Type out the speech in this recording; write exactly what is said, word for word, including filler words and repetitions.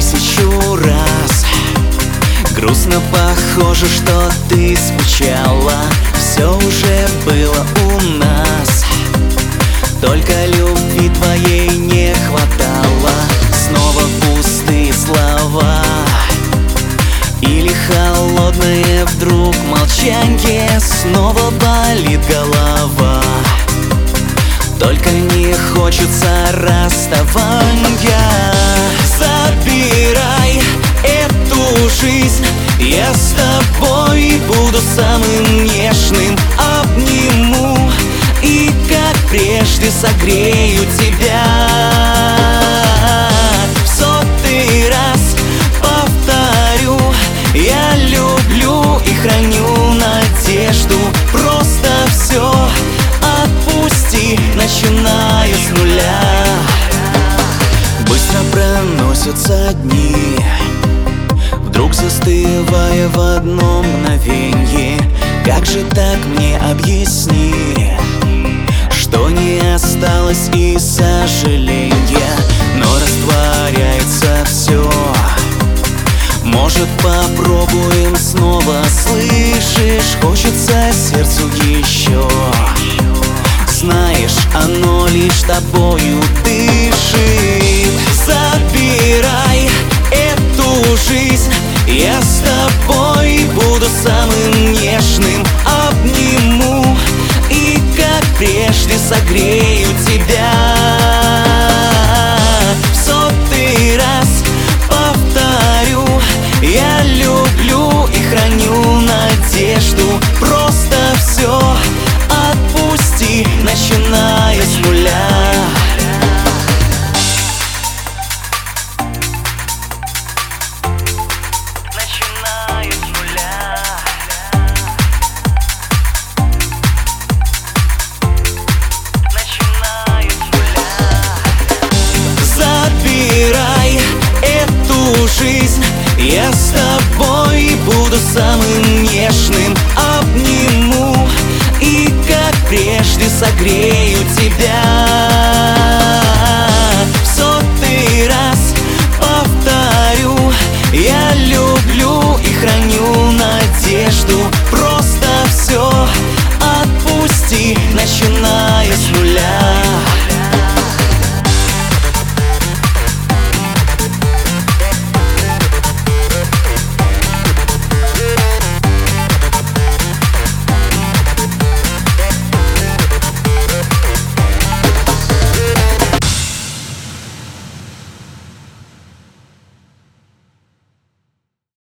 тысячу раз. Грустно, похоже, что ты скучала. Все уже было у нас, только любви твоей не хватало. Снова пустые слова или холодное вдруг молчанье. Снова болит голова, только не хочется расставания. Забирай эту жизнь, я с тобой буду самым нежным. Обниму и как прежде согрею тебя. В сотый раз повторю: я люблю и храню надежду. Просто все отпусти, начиная с нуля. Быстро проносятся дни, вдруг застывая в одно мгновенье. Как же так, мне объясни, что не осталось и сожаления, но растворяется все. Может, попробуем снова, слышишь? Хочется сердцу еще. Знаешь, оно лишь тобою дышит. Забирай эту жизнь, я с тобой буду самым нежным. Обниму и как прежде согрею тебя. В сотый раз повторю: я люблю и храню надежду. Просто все отпусти, начиная с нуля. Забирай эту жизнь, я с тобой буду самым нежным. Обниму и как прежде согрею